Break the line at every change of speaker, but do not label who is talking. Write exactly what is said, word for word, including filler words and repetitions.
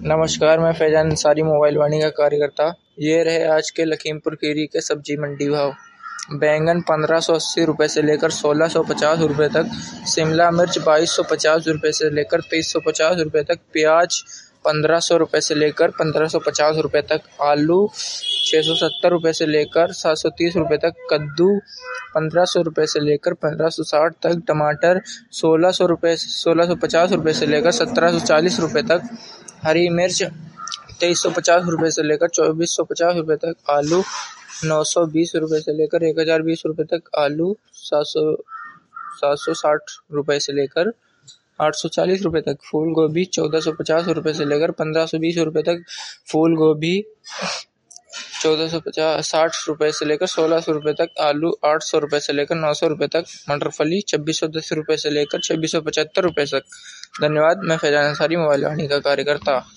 नमस्कार, मैं फैजान अंसारी मोबाइल वाणी का कार्यकर्ता। ये रहे आज के लखीमपुर खीरी के सब्जी मंडी भाव। बैंगन पंद्रह सौ अस्सी रुपये से लेकर सोलह सौ पचास रुपये तक, शिमला मिर्च बाईस सौ पचास रुपये से लेकर तेईस सौ पचास रुपये तक, प्याज पंद्रह सौ रुपये से लेकर पंद्रह सौ पचास रुपये तक, आलू छः सौ सत्तर रुपये से लेकर सात सौ तीस रुपये तक, कद्दू पंद्रह सौ रुपये से लेकर पंद्रह सौ साठ तक, टमाटर सोलह सौ रुपये सोलह सौ पचास रुपये से लेकर सत्रह सौ चालीस रुपये तक, हरी मिर्च तेईस सौ पचास रुपये से लेकर चौबीस सौ पचास रुपये तक, आलू नौ सौ बीस रुपये से लेकर एक हज़ार बीस रुपये तक, आलू सात सौ सात सौ साठ रुपये से लेकर आठ सौ चालीस रुपये तक, फूल गोभी चौदह सौ पचास रुपये से लेकर पंद्रह सौ बीस रुपये तक, फूल गोभी चौदह सौ पचास साठ रुपये से लेकर सोलह सौ रुपये तक, आलू आठ सौ रुपये से लेकर नौ सौ रुपये तक, मटर फली छब्बीस सौ दस रुपये से लेकर छब्बीस सौ पचहत्तर रुपये तक। धन्यवाद। मैं फैजान अंसारी मोबाइल वाणी का कार्यकर्ता।